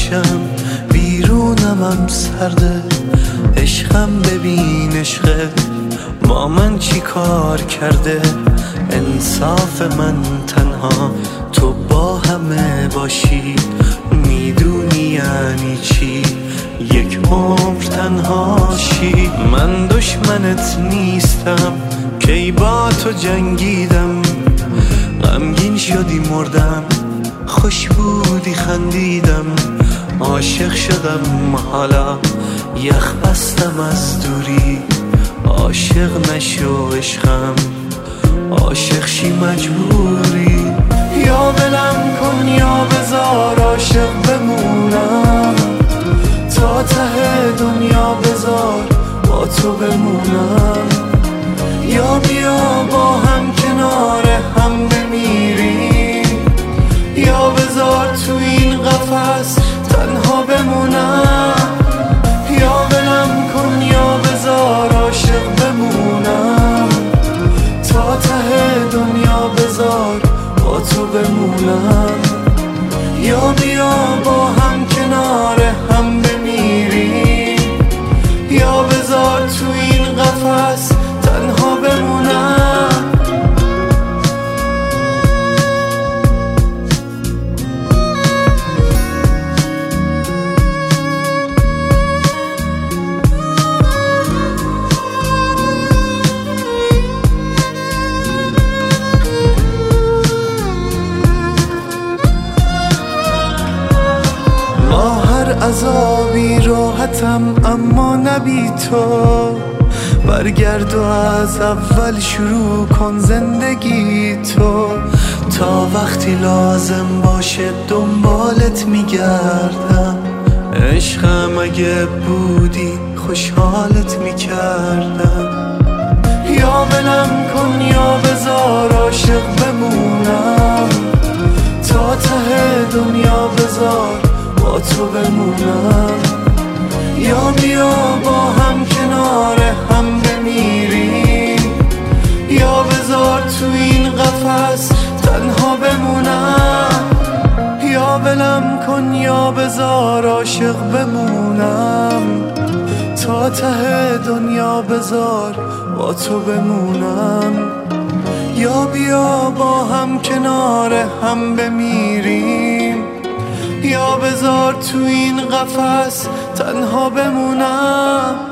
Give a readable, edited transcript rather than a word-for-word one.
باشم، بیرونم هم سرده. عشقم ببین عشقه با من چی کار کرده. انصاف من تنها تو با همه باشی، میدونی یعنی چی یک عمر تنهاشی. من دشمنت نیستم کی با تو جنگیدم، غمگین شدی مردم، خوش بودی خندیدم. عاشق شدم حالا یخ بستم از دوری، عاشق نشو عشقم، عاشق شی مجبوری. یا ولم کن یا بذار عاشق بمونم، تا ته دنیا بذار با تو بمونم. یا بیا با هم کنار هم بمیریم، یا بذار تو این قفس تنها بمونم. یا ولم کن یا بذار عاشق بمونم، تا ته دنیا بذار با تو بمونم. یا بیا با هم کنار هم بمیریم، یا بذار تو این قفس تنها بمونم. با هر عذابی راحتم اما نبی تو، برگرد و از اول شروع کن زندگی تو. تا وقتی لازم باشه دنبالت میگردم، عشقم اگه بودی خوشحالت میکردم. یا ولم کن یا بذار عاشق بمونم، تا ته دنیا بذار با تو بمونم. یا بیا با هم کنار هم بمیریم، یا بذار تو این قفس تنها بمونم. یا ولم کن یا بذار عاشق بمونم، تا ته دنیا بذار با تو بمونم. یا بیا با هم کنار هم بمیریم، یا بذار تو این قفس تنها بمونم.